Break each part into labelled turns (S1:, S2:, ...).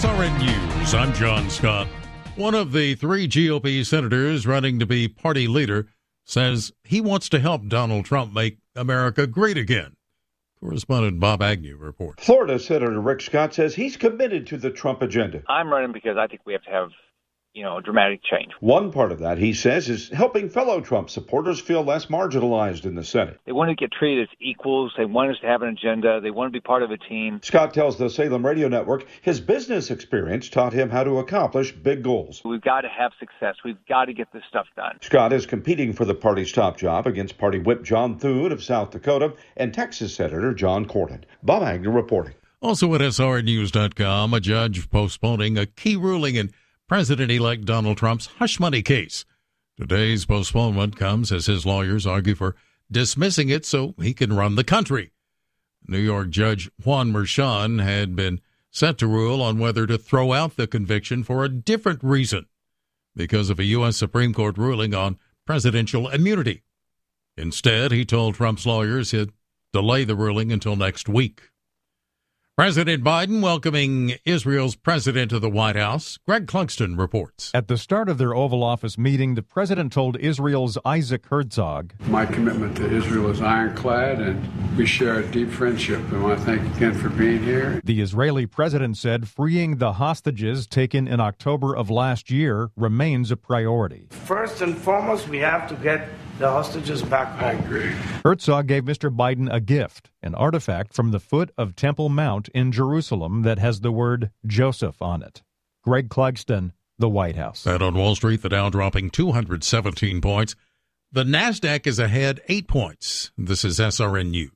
S1: SRN News, I'm John Scott. One of the three GOP senators running to be party leader says he wants to help Donald Trump make America great again. Correspondent Bob Agnew reports.
S2: Florida Senator Rick Scott says he's committed to the Trump agenda.
S3: I'm running because I think we have to have, dramatic change.
S2: One part of that, he says, is helping fellow Trump supporters feel less marginalized in the Senate.
S3: They want to get treated as equals. They want us to have an agenda. They want to be part of a team.
S2: Scott tells the Salem Radio Network his business experience taught him how to accomplish big goals.
S3: We've got to have success. We've got to get this stuff done.
S2: Scott is competing for the party's top job against party whip John Thune of South Dakota and Texas Senator John Cornyn. Bob Agnew reporting.
S1: Also at SRNews.com, a judge postponing a key ruling in President-elect Donald Trump's hush money case. Today's postponement comes as his lawyers argue for dismissing it so he can run the country. New York Judge Juan Merchan had been set to rule on whether to throw out the conviction for a different reason, because of a U.S. Supreme Court ruling on presidential immunity. Instead, he told Trump's lawyers he'd delay the ruling until next week. President Biden welcoming Israel's president to the White House. Greg Clugston reports.
S4: At the start of their Oval Office meeting, the president told Israel's Isaac Herzog,
S5: "My commitment to Israel is ironclad, and we share a deep friendship. And I want to thank you again for being here."
S4: The Israeli president said freeing the hostages taken in October of last year remains a priority.
S6: First and foremost, we have to get the hostages back home.
S5: I agree.
S4: Herzog gave Mr. Biden a gift, an artifact from the foot of Temple Mount in Jerusalem that has the word Joseph on it. Greg Clugston, the White House.
S1: And on Wall Street, the Dow dropping 217 points. The NASDAQ is ahead 8 points. This is SRN News.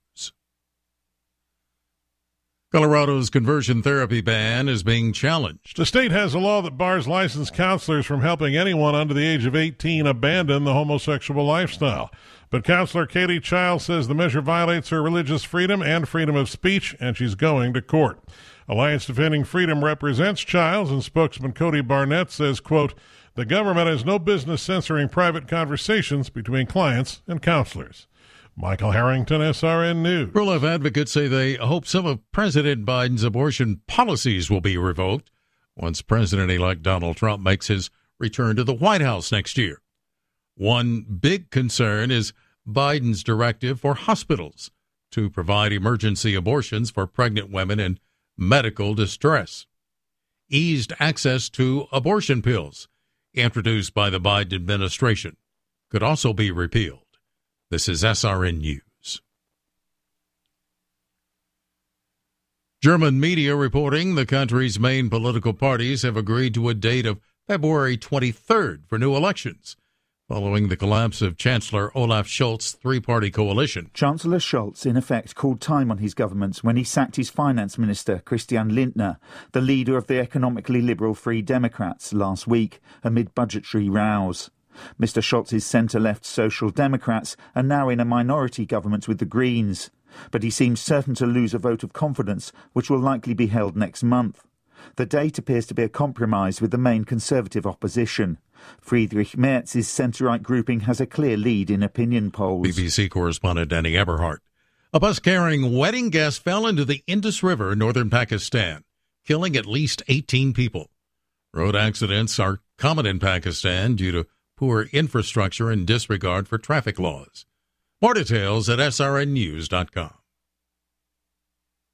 S1: Colorado's conversion therapy ban is being challenged.
S7: The state has a law that bars licensed counselors from helping anyone under the age of 18 abandon the homosexual lifestyle. But Counselor Katie Childs says the measure violates her religious freedom and freedom of speech, and she's going to court. Alliance Defending Freedom represents Childs, and spokesman Cody Barnett says, quote, "The government has no business censoring private conversations between clients and counselors." Michael Harrington, SRN News.
S1: Pro-life advocates say they hope some of President Biden's abortion policies will be revoked once President-elect Donald Trump makes his return to the White House next year. One big concern is Biden's directive for hospitals to provide emergency abortions for pregnant women in medical distress. Eased access to abortion pills, introduced by the Biden administration, could also be repealed. This is SRN News. German media reporting the country's main political parties have agreed to a date of February 23rd for new elections, following the collapse of Chancellor Olaf Scholz's three-party coalition.
S8: Chancellor Scholz, in effect, called time on his government when he sacked his finance minister, Christian Lindner, the leader of the economically liberal Free Democrats, last week, amid budgetary rows. Mr. Scholz's centre-left Social Democrats are now in a minority government with the Greens, but he seems certain to lose a vote of confidence, which will likely be held next month. The date appears to be a compromise with the main Conservative opposition. Friedrich Merz's centre-right grouping has a clear lead in opinion polls.
S1: BBC correspondent Danny Eberhardt. A bus carrying wedding guests fell into the Indus River in northern Pakistan, killing at least 18 people. Road accidents are common in Pakistan due to poor infrastructure and disregard for traffic laws. More details at srnnews.com.